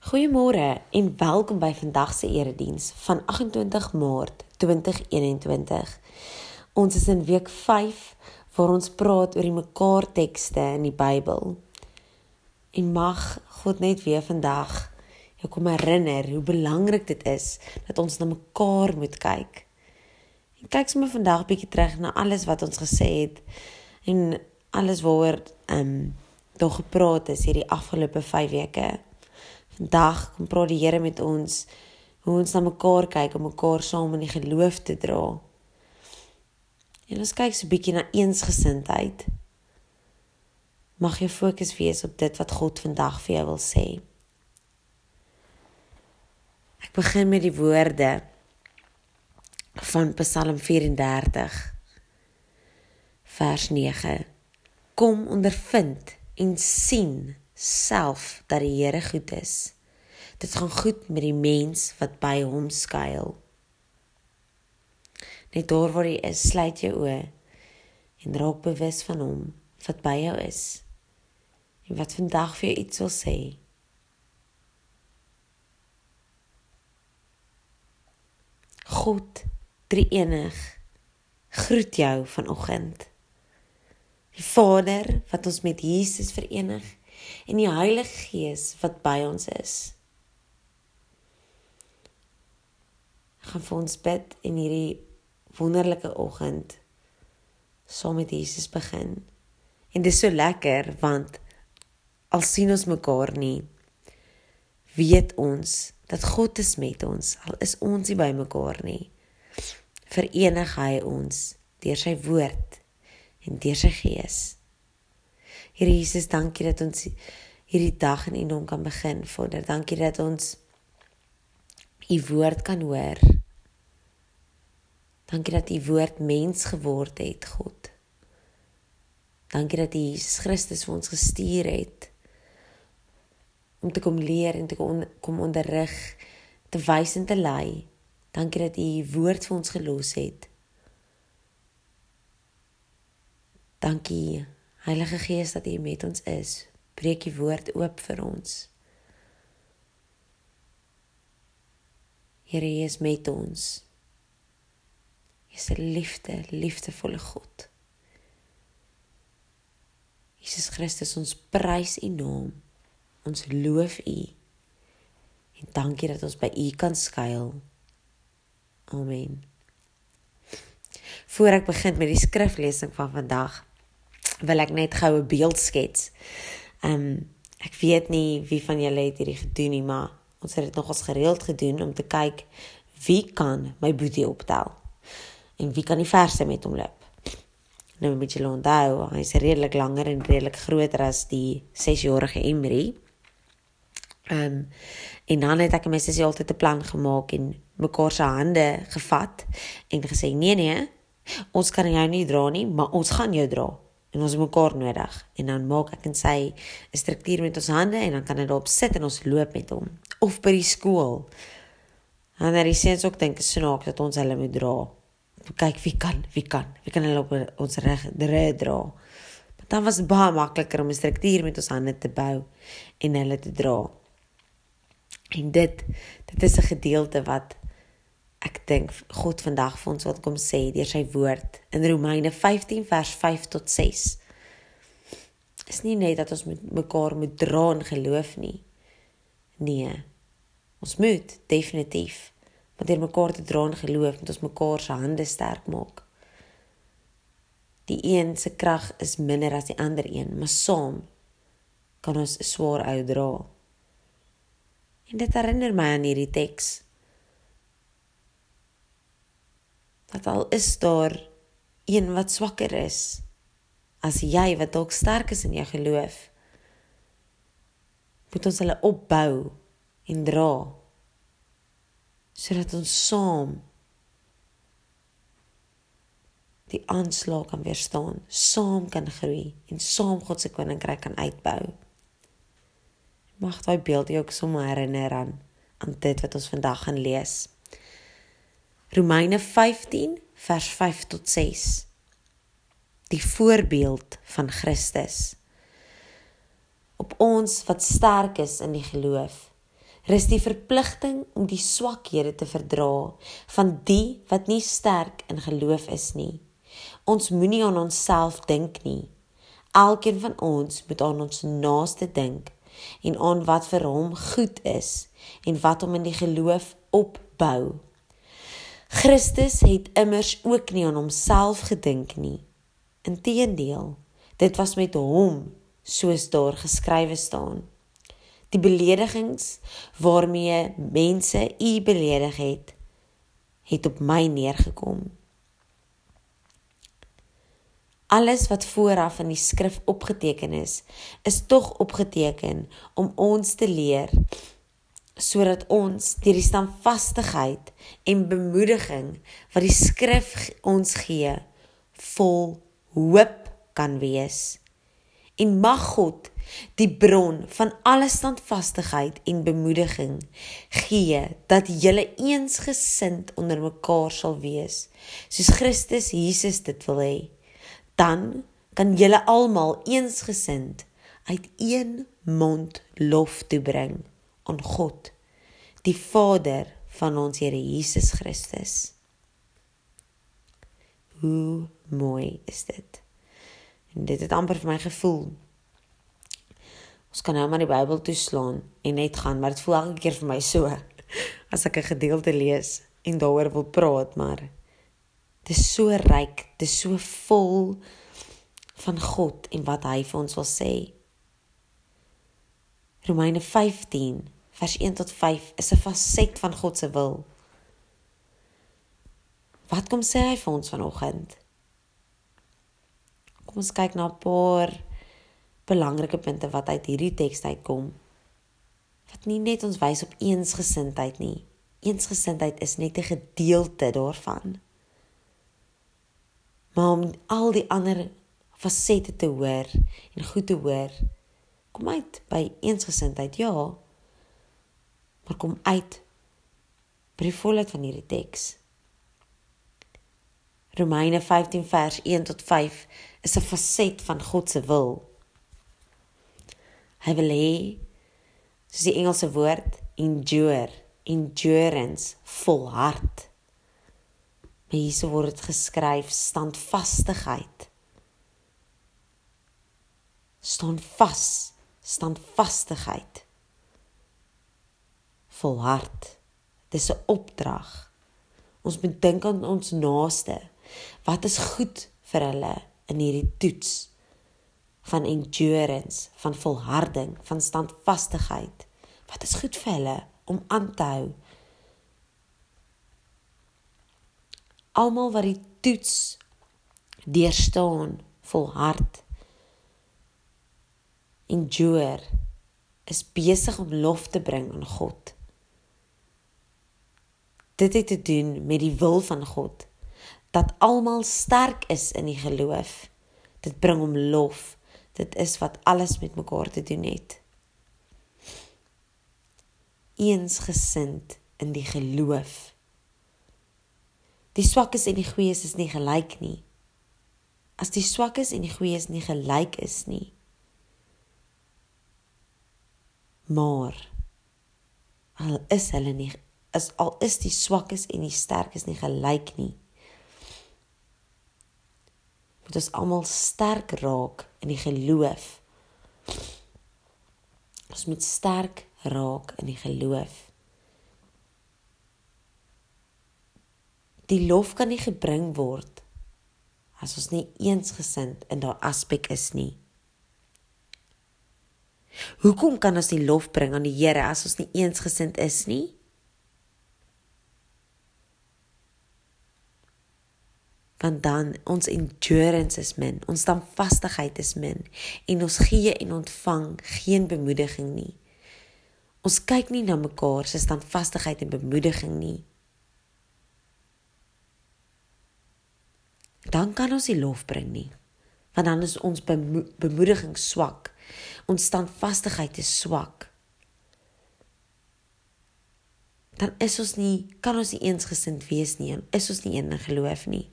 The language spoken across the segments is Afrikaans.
Goeiemôre en welkom by vandag se erediens van 28 Maart 2021. Ons is in week 5 waar ons praat oor die mekaar tekste in die Bybel. En mag God net weer vandag jou kom herinner hoe belangrik dit is dat ons na mekaar moet kyk. En kyk sommer vandag 'n bietjie terug na alles wat ons gesê het en alles waaroor daar gepraat is hierdie afgelope 5 weke. Vandag kom praat die Here met ons, hoe ons na mekaar kyk, om mekaar saam in die geloof te dra. En ons kyk so 'n bietjie na eensgesindheid. Mag jou fokus wees op dit wat God vandag vir jou wil sê. Ek begin met die woorde van Psalm 34, vers 9. Kom ondervind en sien self dat die Here goed is. Dit gaan goed met die mens wat by hom skuil. Net daar waar hy is, sluit jou oë en raak bewus van hom wat by jou is en wat vandag vir jou iets wil sê. God, drie-enig, groet jou vanoggend. Die Vader wat ons met Jesus verenig en die Heilige Gees wat by ons is. Ek gaan vir ons bid en hierdie wonderlike oggend saam met Jesus begin. En dit is so lekker, want al sien ons mekaar nie, weet ons dat God is met ons, al is ons nie by mekaar nie. Verenig hy ons deur sy woord en deur sy Gees. Here Jesus, dankie dat ons hierdie dag in U naam kan begin, Vader. Dankie dat ons U woord kan hoor. Dankie dat U woord mens geword het, God. Dankie dat U Jesus Christus vir ons gestuur het, om te kom leer en te kom onderrig, te wys en te lei. Dankie dat U woord vir ons gelos het. Dankie, Heilige Gees, dat U met ons is. Breek U woord oop vir ons. Here, U is met ons. U is 'n liefdevolle God. Jesus Christus, ons prys U naam. Ons loof U. En dankie dat ons by U kan skuil. Amen. Voor ek begin met die skriflesing van vandag, wil ek net gou 'n beeld skets. Ek weet nie wie van julle het hierdie gedoen nie, maar ons het dit nogals gereeld gedoen om te kyk wie kan my boetie optel en wie kan die verste met hom loop. Nou moet julle onthou, hy is redelik langer en redelik groter as die 6-jarige Emery. En dan het ek en my sussie altyd 'n plan gemaak en mekaar se hande gevat en gesê, nee, ons kan jou nie dra nie, maar ons gaan jou dra. En ons het mekaar nodig. En dan maak ek en sy 'n struktuur met ons hande en dan kan hy daarop sit en ons loop met hom. Of by die skool. En dan die seuns ook dink snaaks dat ons hulle moet dra. Kyk wie kan hulle op ons reg dra. Maar dan was dit baie makliker om 'n struktuur met ons hande te bou en hulle te dra. En dit is 'n gedeelte wat ek dink God vandag vir ons wil kom sê deur sy woord in Romeine 15 vers 5 tot 6. Is nie net dat ons mekaar moet dra in geloof nie. Nee, ons moet definitief, maar deur mekaar te dra in geloof moet ons mekaar se hande sterk maak. Die een se krag is minder as die ander een, maar saam kan ons 'n swaar ou dra. En dit herinner my aan hierdie teks. Dat al is daar een wat swakker is as jy wat dalk sterk is in jou geloof, moet ons hulle opbou en dra, sodat ons saam die aanslag kan weerstaan, saam kan groei en saam God se koninkryk kan uitbou. Mag daai beeld jou ook sommer herinner aan dit wat ons vandag gaan lees. Romeine 15 vers 5 tot 6. Die voorbeeld van Christus. Op ons wat sterk is in die geloof, Rus die verpligting om die swakhede te verdra van die wat nie sterk in geloof is nie. Ons moenie aan onsself dink nie. Elkeen van ons moet aan ons naaste dink en aan wat vir hom goed is en wat hom in die geloof opbou. Christus het immers ook nie aan homself gedink nie. Inteendeel, dit was met hom soos daar geskrywe staan. Die beledigings waarmee mense u beledig het op my neergekom. Alles wat vooraf in die skrif opgeteken is tog opgeteken om ons te leer, sodat ons deur die standvastigheid en bemoediging wat die skrif ons gee, vol hoop kan wees. En mag God, die bron van alle standvastigheid en bemoediging, gee dat julle eensgesind onder mekaar sal wees, soos Christus Jesus dit wil hê. Dan kan julle almal eensgesind uit een mond lof toebring aan God, die Vader van ons Here Jesus Christus. Hoe mooi is dit? En dit het amper vir my gevoel. Ons kan nou maar die Bybel toeslaan en net gaan, maar dit voel elke keer vir my so, as ek 'n gedeelte lees en daaroor wil praat, maar dit is so ryk, dit is so vol van God en wat hy vir ons wil sê. Romeine 15, vers 1 tot 5 is 'n faset van God se wil. Wat kom sê hy vir ons vanoggend? Kom ons kyk na 'n paar belangrike punte wat uit hierdie teks uitkom. Wat nie net ons wys op eensgesindheid nie. Eensgesindheid is net 'n gedeelte daarvan. Maar om al die ander fasette te hoor en goed te hoor, kom uit by eensgesindheid, ja, maar kom uit by die volheid van hierdie teks. Romeine 15 vers 1 tot 5 is 'n faset van God se wil. Hy wil hê, soos die Engelse woord, endurance, volhard. Maar hierso word dit geskryf, standvastigheid. Staan vas, standvastigheid. Volhard. Dis 'n opdrag. Ons moet dink aan ons naaste. Wat is goed vir hulle in hierdie toets van endurance, van volharding, van standvastigheid? Wat is goed vir hulle om aan te hou? Almal wat die toets deurstaan, volhard, endure, is besig om lof te bring aan God. Dit het te doen met die wil van God, dat almal sterk is in die geloof. Dit bring hom lof. Dit is wat alles met mekaar te doen het. Eensgesind in die geloof. Die swakkes en die goeies is nie gelyk nie. As die swakkes en die goeies nie gelyk is nie, maar al is die swakkes en die sterkes nie gelyk nie, moet ons almal sterk raak in die geloof. Ons moet sterk raak in die geloof. Die lof kan nie gebring word as ons nie eensgesind in daardie aspek is nie. Hoekom kan ons die lof bring aan die Here as ons nie eensgesind is nie? Want dan ons endurance is min, ons standvastigheid is min, en ons gee en ontvang geen bemoediging nie. Ons kyk nie na mekaar se standvastigheid en bemoediging nie. Dan kan ons die lof bring nie, want dan is ons bemoediging swak, ons standvastigheid is swak. Dan kan ons nie eensgesind wees nie, en is ons nie in geloof nie.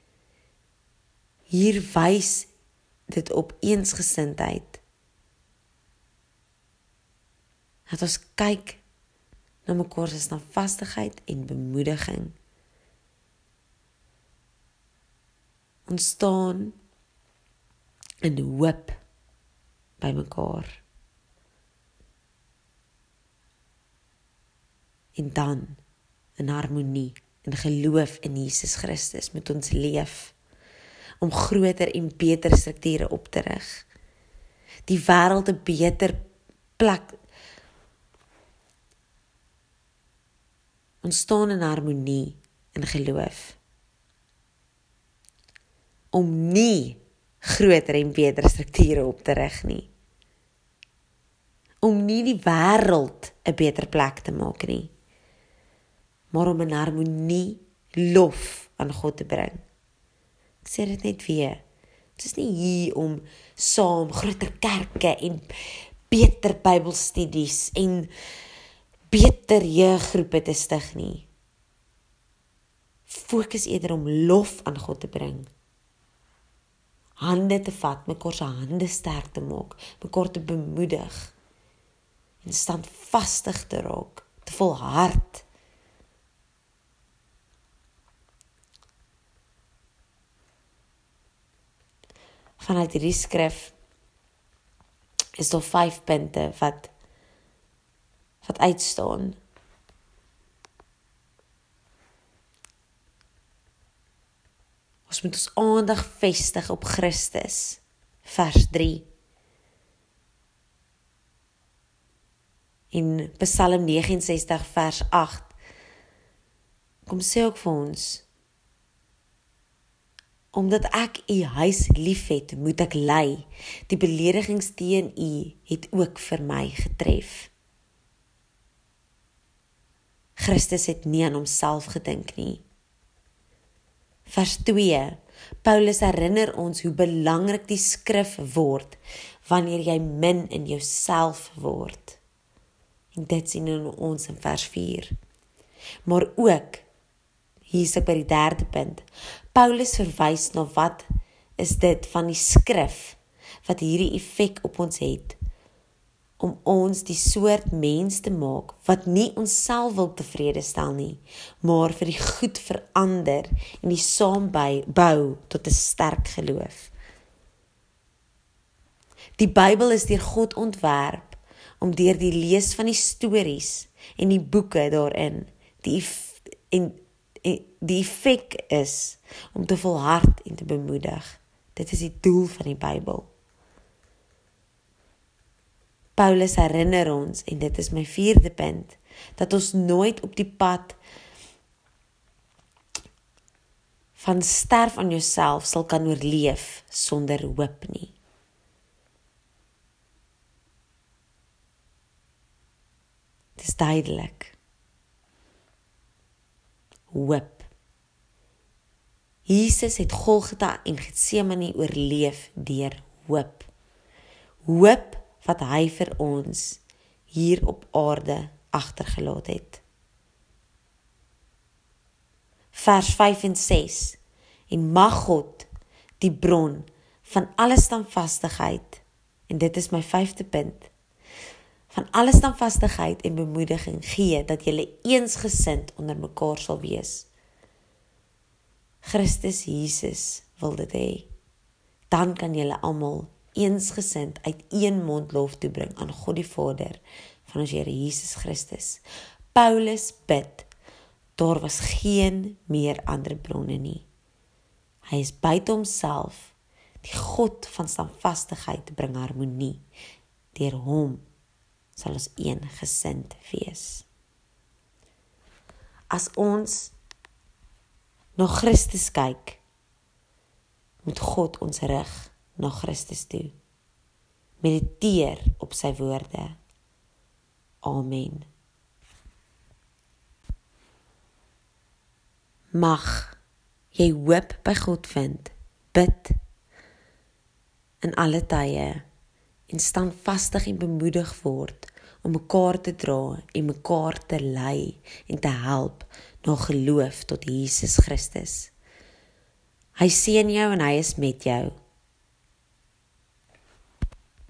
Hier wys dit op eensgesindheid. Dat ons kyk na mekaar se standvastigheid en bemoediging. Ons staan in hoop by mekaar. En dan, in harmonie, in geloof in Jesus Christus, moet ons leef, om groter en beter strukture op te rig. Die wêreld 'n beter plek. Ons staan in harmonie, in geloof, om nie groter en beter strukture op te rig nie. Om nie die wêreld 'n beter plek te maak nie, maar om in harmonie lof aan God te bring. Ek sê dit net weer, het is nie hier om saam groter kerke en beter Bybelstudies en beter jeuggroepe te stig nie. Fokus eerder om lof aan God te bring. Hande te vat, mekaar se hande sterk te maak, mekaar te bemoedig en standvastig te raak, te volhard. Vanuit hierdie skrif is daar 5 punte wat uitstaan. Ons moet ons aandag vestig op Christus, vers 3. In Psalm 69 vers 8 kom sê ook vir ons, omdat ek u huis lief het, moet ek ly. Die beledigings teen u het ook vir my getref. Christus het nie aan homself gedink nie. Vers 2, Paulus herinner ons hoe belangrik die skrif word, wanneer jy min in jouself word. En dit sien ons in vers 4. Maar ook, hier is ek by die 3de punt, Paulus verwys na wat is dit van die skrif, wat hierdie effek op ons het, om ons die soort mens te maak, wat nie onsself wil tevrede stel nie, maar vir die goed verander, en die saambou tot 'n sterk geloof. Die Bybel is deur God ontwerp, om deur die lees van die stories, en die boeke daarin, die effek is, om te volhard en te bemoedig. Dit is die doel van die Bybel. Paulus herinner ons, en dit is my 4de punt, dat ons nooit op die pad van sterf aan jouself sal kan oorleef sonder hoop nie. Dit is duidelik. Hoop. Jesus het Golgotha en Getsemane oorleef deur hoop. Hoop wat hy vir ons hier op aarde agtergelaat het. Vers 5 en 6. En mag God, die bron van alle standvastigheid, en dit is my 5de punt, van alle standvastigheid en bemoediging gee, dat julle eensgesind onder mekaar sal wees. Christus Jesus wil dit hê. Dan kan julle almal eensgesind uit een mond lof toebring aan God die Vader van ons Here Jesus Christus. Paulus bid, daar was geen meer ander bronne nie. Hy is buite homself, die God van standvastigheid bring harmonie. Deur hom sal ons eengesind wees. As ons na Christus kyk, moet God ons rig na Christus toe. Mediteer op sy woorde. Amen. Mag jy hoop by God vind, bid in alle tye en standvastig en bemoedig word om mekaar te dra en mekaar te lei en te help na geloof tot Jesus Christus. Hy seën jou en hy is met jou.